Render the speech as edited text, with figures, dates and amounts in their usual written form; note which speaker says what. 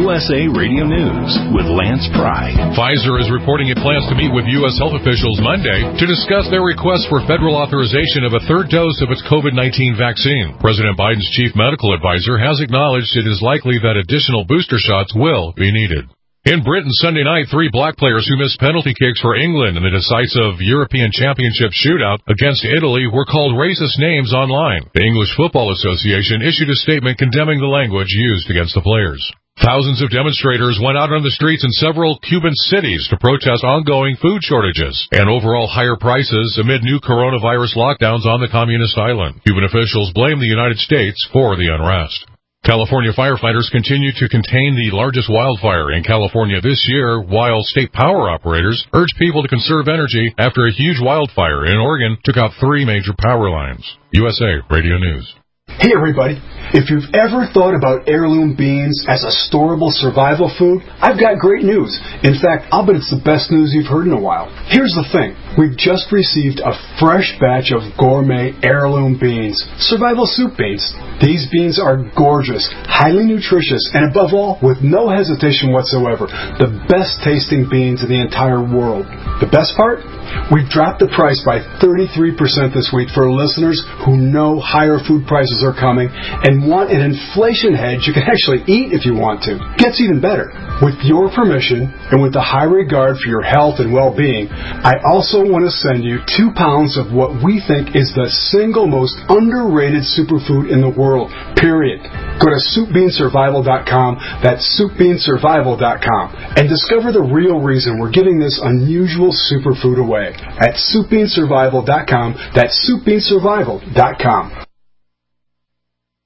Speaker 1: USA Radio News with Lance Pry.
Speaker 2: Pfizer is reporting it plans to meet with U.S. health officials Monday to discuss their request for federal authorization of a third dose of its COVID-19 vaccine. President Biden's chief medical advisor has acknowledged it is likely that additional booster shots will be needed. In Britain Sunday night, 3 black players who missed penalty kicks for England in the decisive European Championship shootout against Italy were called racist names online. The English Football Association issued a statement condemning the language used against the players. Thousands of demonstrators went out on the streets in several Cuban cities to protest ongoing food shortages and overall higher prices amid new coronavirus lockdowns on the communist island. Cuban officials blame the United States for the unrest. California firefighters continue to contain the largest wildfire in California this year, while state power operators urge people to conserve energy after a huge wildfire in Oregon took out 3 major power lines. USA Radio News.
Speaker 3: Hey everybody, if you've ever thought about heirloom beans as a storable survival food, I've got great news. In fact, I'll bet it's the best news you've heard in a while. Here's the thing. We've just received a fresh batch of gourmet heirloom beans, survival soup beans. These beans are gorgeous, highly nutritious, and above all, with no hesitation whatsoever, the best tasting beans in the entire world. The best part? We've dropped the price by 33% this week for listeners who know higher food prices are coming and want an inflation hedge you can actually eat if you want to. Gets even better. With your permission and with the high regard for your health and well-being, I also want to send you 2 pounds of what we think is the single most underrated superfood in the world, period. Go to SoupBeanSurvival.com, that's SoupBeanSurvival.com, and discover the real reason we're giving this unusual superfood away at SoupBeanSurvival.com, that's SoupBeanSurvival.com.